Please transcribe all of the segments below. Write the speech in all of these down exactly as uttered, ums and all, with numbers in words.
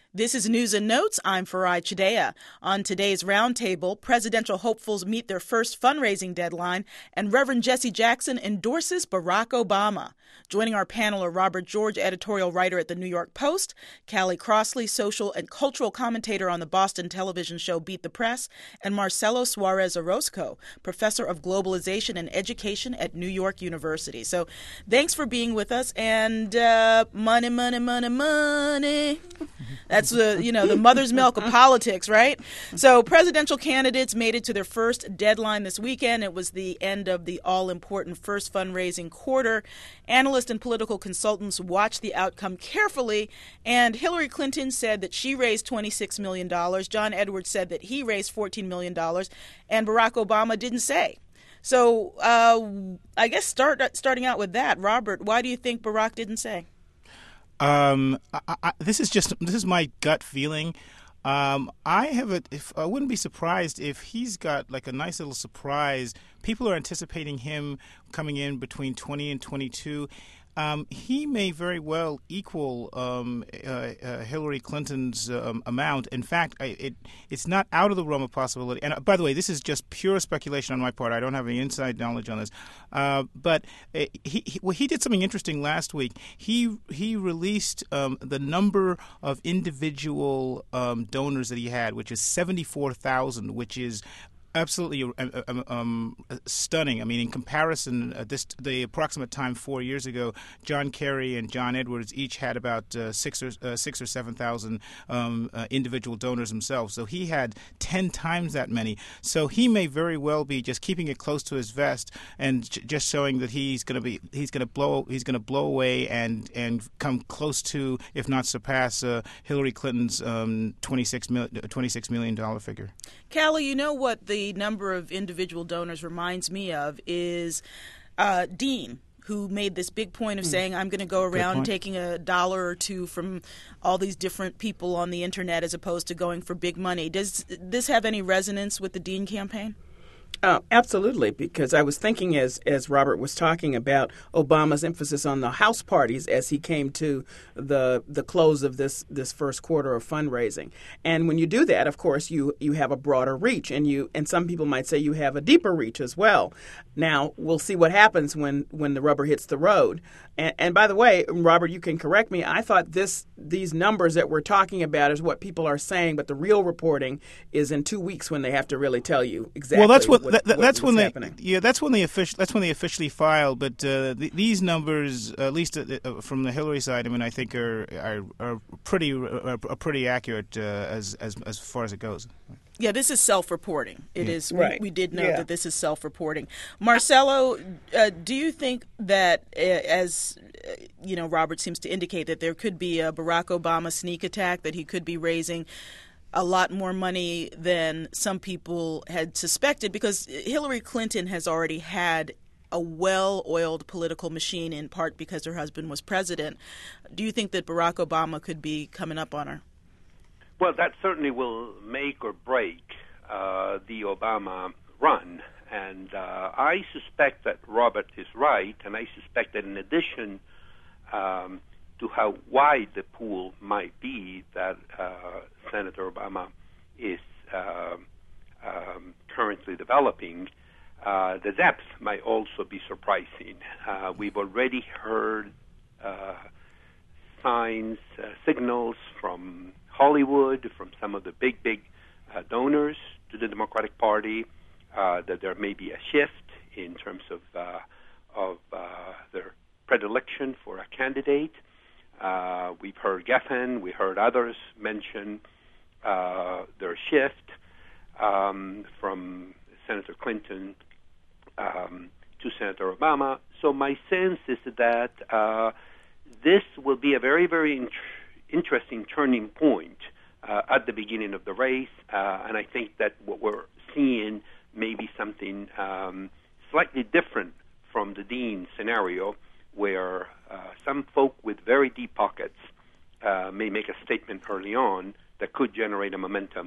This is News and Notes. I'm Farai Chidea. On today's roundtable, presidential hopefuls meet their first fundraising deadline, and Reverend Jesse Jackson endorses Barack Obama. Joining our panel are Robert George, editorial writer at the New York Post, Callie Crossley, social and cultural commentator on the Boston television show Beat the Press, and Marcelo Suarez Orozco, professor of globalization and education at New York University. So thanks for being with us, and uh, money, money, money, money. That's the, you know, the mother's milk of politics, right? So presidential candidates made it to their first deadline this weekend. It was the end of the all-important first fundraising quarter. Analysts and political consultants watched the outcome carefully, and Hillary Clinton said that she raised twenty-six million dollars. John Edwards said that he raised fourteen million dollars, and Barack Obama didn't say. So uh, I guess start starting out with that, Robert, why do you think Barack didn't say? Um, I, I, this is just this is my gut feeling. Um, I have a. If, I wouldn't be surprised if he's got like a nice little surprise. People are anticipating him coming in between twenty and twenty-two. Um, he may very well equal um, uh, uh, Hillary Clinton's um, amount. In fact, I, it it's not out of the realm of possibility. And uh, by the way, this is just pure speculation on my part. I don't have any inside knowledge on this. Uh, but uh, he he, well, he did something interesting last week. He he released um, the number of individual um, donors that he had, which is seventy-four thousand, which is absolutely um, um, stunning. I mean, in comparison, uh, this the approximate time four years ago, John Kerry and John Edwards each had about uh, six or uh, six or seven thousand um, uh, individual donors themselves. So he had ten times that many. So he may very well be just keeping it close to his vest and j- just showing that he's going to be he's going to blow he's going to blow away and and come close to, if not surpass, uh, Hillary Clinton's um, twenty-six million dollars figure. Callie, you know what the The number of individual donors reminds me of is uh, Dean, who made this big point of saying, I'm going to go around taking a dollar or two from all these different people on the internet as opposed to going for big money. Does this have any resonance with the Dean campaign? Uh, absolutely, because I was thinking as as Robert was talking about Obama's emphasis on the house parties as he came to the the close of this this first quarter of fundraising. And when you do that, of course, you you have a broader reach, and you and some people might say you have a deeper reach as well. Now, we'll see what happens when, when the rubber hits the road. And, and by the way, Robert, you can correct me. I thought this these numbers that we're talking about is what people are saying, but the real reporting is in two weeks when they have to really tell you exactly. Well, that's what, what, that, what that's when they happening. yeah that's when they officially that's when they officially file. But uh, the, these numbers, at least uh, from the Hillary side, I mean, I think are are, are pretty are, are pretty accurate uh, as as as far as it goes. Yeah, this is self-reporting. It yeah. is. Right. We, we did know yeah. that this is self-reporting. Marcelo, uh, do you think that, uh, as uh, you know, Robert seems to indicate that there could be a Barack Obama sneak attack, that he could be raising a lot more money than some people had suspected, because Hillary Clinton has already had a well-oiled political machine, in part because her husband was president. Do you think that Barack Obama could be coming up on her? Well, that certainly will make or break uh, the Obama run. And uh, I suspect that Robert is right, and I suspect that in addition um, to how wide the pool might be that uh, Senator Obama is uh, um, currently developing, uh, the depth might also be surprising. Uh, we've already heard uh, signs, uh, signals from Hollywood, from some of the big, big uh, donors to the Democratic Party, uh, that there may be a shift in terms of uh, of uh, their predilection for a candidate. Uh, we've heard Geffen, we heard others mention uh, their shift um, from Senator Clinton um, to Senator Obama. So my sense is that uh, this will be a very, very int- interesting turning point uh, at the beginning of the race, uh, and I think that what we're seeing may be something um, slightly different from the Dean scenario, where uh, some folk with very deep pockets uh, may make a statement early on that could generate a momentum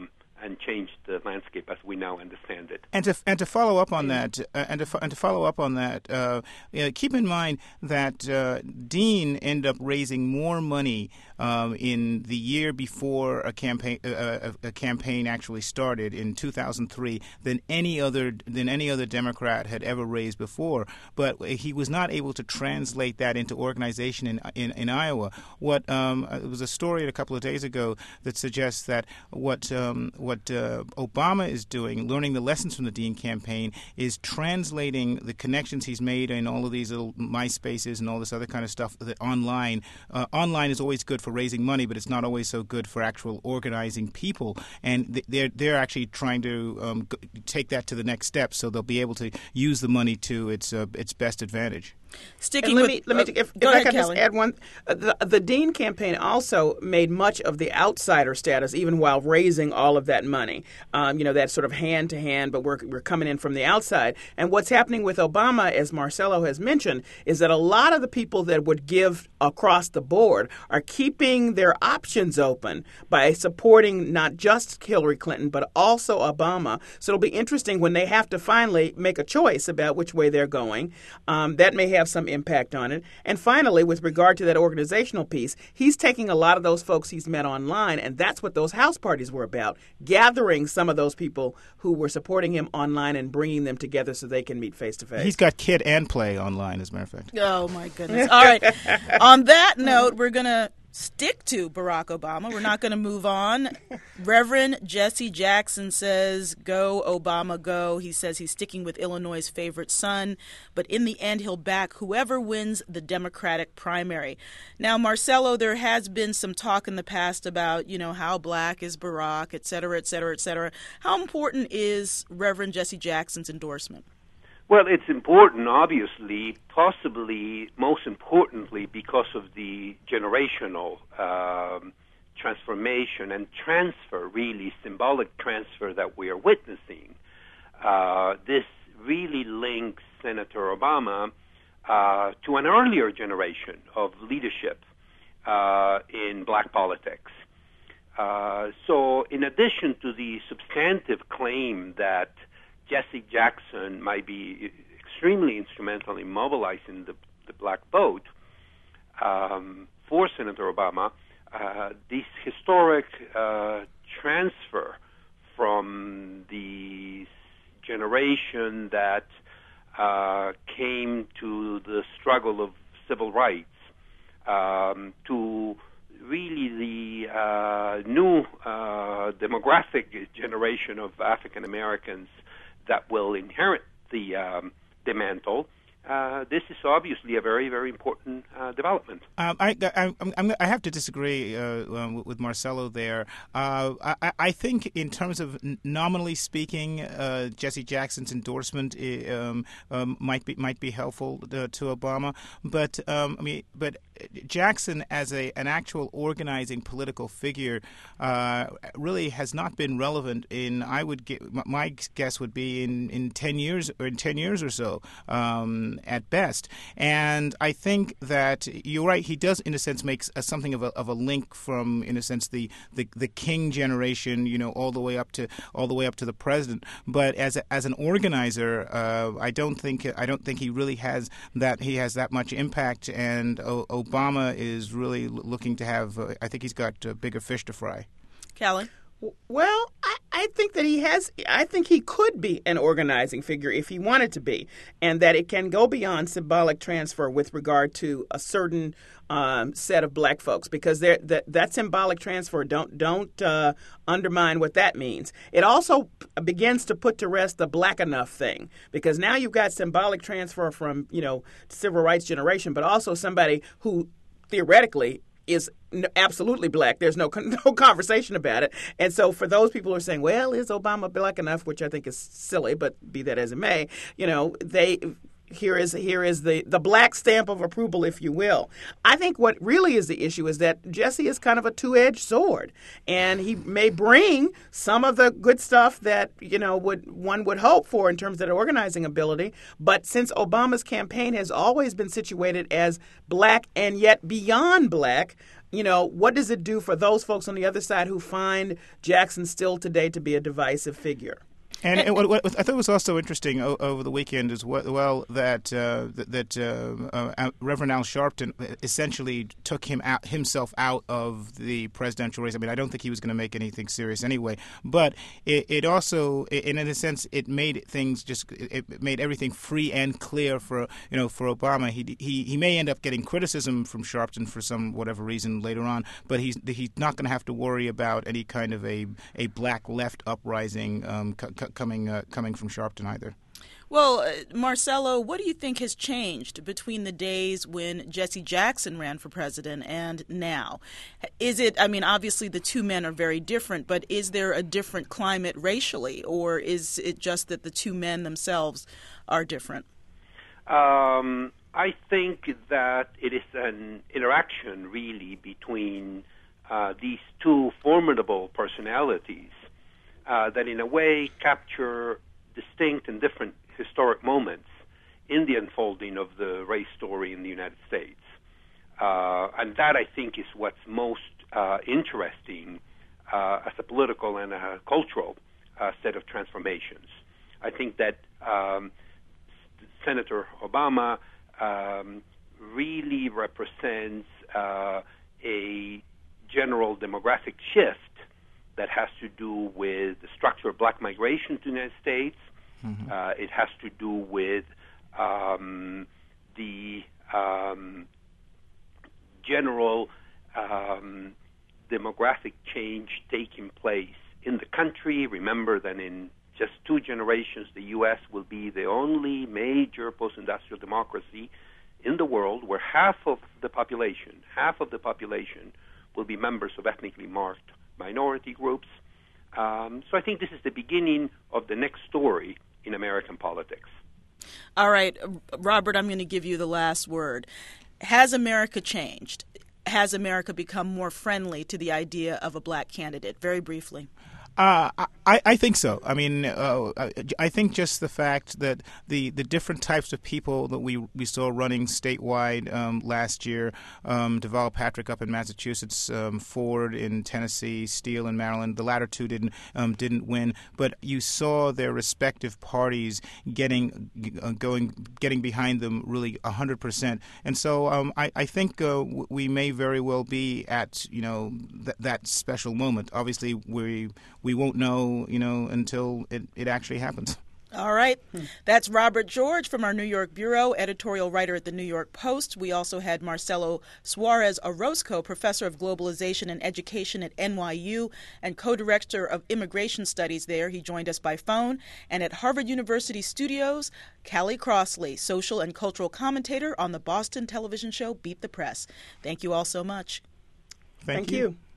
and change the landscape as we now understand it. And to and to follow up on that, uh, and to and to follow up on that, uh, you know, keep in mind that uh, Dean ended up raising more money um, in the year before a campaign uh, a, a campaign actually started in two thousand three than any other than any other Democrat had ever raised before. But he was not able to translate that into organization in in, in Iowa. What um, it was a story a couple of days ago that suggests that what um, what uh, Obama is doing, learning the lessons from the Dean campaign, is translating the connections he's made in all of these little MySpaces and all this other kind of stuff that online. Uh, online is always good for raising money, but it's not always so good for actual organizing people. And they're they're actually trying to um, take that to the next step, so they'll be able to use the money to its uh, its best advantage. Sticking let with, me, let me, uh, if, if ahead, I can Kelly. just add one, uh, the, the Dean campaign also made much of the outsider status, even while raising all of that money. Um, you know, that sort of hand to hand, but we're we're coming in from the outside. And what's happening with Obama, as Marcelo has mentioned, is that a lot of the people that would give across the board are keeping their options open by supporting not just Hillary Clinton, but also Obama. So it'll be interesting when they have to finally make a choice about which way they're going. Um, that may have some impact on it. And finally, with regard to that organizational piece, he's taking a lot of those folks he's met online, and that's what those house parties were about, gathering some of those people who were supporting him online and bringing them together so they can meet face-to-face. He's got Kid and Play online, as a matter of fact. Oh, my goodness. All right. On that note, we're going to stick to Barack Obama. We're not going to move on. Reverend Jesse Jackson says, go, Obama, go. He says he's sticking with Illinois' favorite son, but in the end, he'll back whoever wins the Democratic primary. Now, Marcelo, there has been some talk in the past about, you know, how black is Barack, et cetera, et cetera, et cetera. How important is Reverend Jesse Jackson's endorsement? Well, it's important, obviously, possibly most importantly because of the generational um, transformation and transfer, really symbolic transfer that we are witnessing. Uh, this really links Senator Obama uh, to an earlier generation of leadership uh, in black politics. Uh, so in addition to the substantive claim that Jesse Jackson might be extremely instrumental in mobilizing the, the black vote um, for Senator Obama, uh, this historic uh, transfer from the generation that uh, came to the struggle of civil rights um, to really the uh, new uh, demographic generation of African Americans that will inherit the um, the mantle. Uh, this is obviously a very, very important uh, development. Um, I, I, I'm, I have to disagree uh, um, with Marcelo there. Uh, I, I think in terms of nominally speaking, uh, Jesse Jackson's endorsement um, um, might be might be helpful to, to Obama. But um, I mean, but Jackson as a an actual organizing political figure uh, really has not been relevant in. I would get, my guess would be in, in ten years or in ten years or so. Um, at best. And I think that you're right, he does in a sense make a, something of a, of a link from, in a sense, the, the, the King generation, you know, all the way up to all the way up to the president. But as a, as an organizer, uh, I don't think I don't think he really has that he has that much impact. And o- Obama is really looking to have. Uh, I think he's got uh, bigger fish to fry. Callie? Well, I, I think that he has, I think he could be an organizing figure if he wanted to be, and that it can go beyond symbolic transfer with regard to a certain um, set of black folks, because that, that symbolic transfer, don't don't uh, undermine what that means. It also begins to put to rest the black enough thing, because now you've got symbolic transfer from, you know, civil rights generation, but also somebody who theoretically is absolutely black. There's no no conversation about it. And so for those people who are saying, well, is Obama black enough, which I think is silly, but be that as it may, you know, they here is here is the, the black stamp of approval, if you will. I think what really is the issue is that Jesse is kind of a two-edged sword, and he may bring some of the good stuff that, you know, would one would hope for in terms of the organizing ability. But since Obama's campaign has always been situated as black and yet beyond black, you know, what does it do for those folks on the other side who find Jackson still today to be a divisive figure? And, and what, what I thought was also interesting o- over the weekend as well that uh, that, that uh, uh, Reverend Al Sharpton essentially took him out himself out of the presidential race. I mean, I don't think he was going to make anything serious anyway. But it, it also, in a sense, it made things just it made everything free and clear for you know for Obama. He he he may end up getting criticism from Sharpton for some whatever reason later on, but he's he's not going to have to worry about any kind of a a black left uprising. Um, c- c- coming uh, coming from Sharpton either. Well, uh, Marcelo, what do you think has changed between the days when Jesse Jackson ran for president and now? Is it, I mean, obviously the two men are very different, but is there a different climate racially, or is it just that the two men themselves are different? Um, I think that it is an interaction, really, between uh, these two formidable personalities Uh, that in a way capture distinct and different historic moments in the unfolding of the race story in the United States. Uh, and that, I think, is what's most uh, interesting uh, as a political and a cultural uh, set of transformations. I think that um, Senator Obama um, really represents uh, a general demographic shift that has to do with the structure of black migration to the United States. Mm-hmm. Uh, it has to do with um, the um, general um, demographic change taking place in the country. Remember that in just two generations, the U S will be the only major post-industrial democracy in the world where half of the population, half of the population will be members of ethnically marked minority groups. Um, so I think this is the beginning of the next story in American politics. All right, Robert, I'm going to give you the last word. Has America changed? Has America become more friendly to the idea of a black candidate? Very briefly. Uh, I, I think so. I mean, uh, I think just the fact that the, the different types of people that we we saw running statewide um, last year, um, Deval Patrick up in Massachusetts, um, Ford in Tennessee, Steele in Maryland, the latter two didn't um, didn't win, but you saw their respective parties getting uh, going getting behind them really one hundred percent. And so um, I, I think uh, we may very well be at, you know, th- that special moment. Obviously, we we won't know, you know, until it, it actually happens. All right. That's Robert George from our New York Bureau, editorial writer at the New York Post. We also had Marcelo Suarez Orozco, professor of globalization and education at N Y U and co-director of immigration studies there. He joined us by phone. And at Harvard University Studios, Callie Crossley, social and cultural commentator on the Boston television show Beat the Press. Thank you all so much. Thank, Thank you. you.